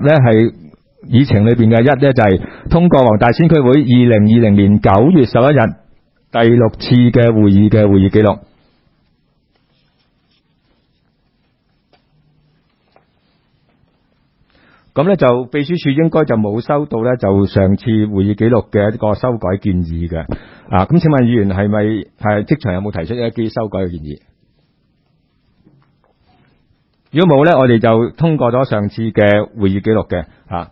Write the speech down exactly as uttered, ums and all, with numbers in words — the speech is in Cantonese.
咧係議程裏邊嘅一咧就係通過黃大仙區會二零二零年九月十一日第六次嘅會議嘅會議記錄。咁咧就秘書處應該就冇收到咧，就上次會議記錄嘅一個修改建議嘅。啊，咁請問議員係咪係即場有冇提出一啲修改嘅建議？如果冇咧，我哋就通過咗上次嘅會議記錄嘅。啊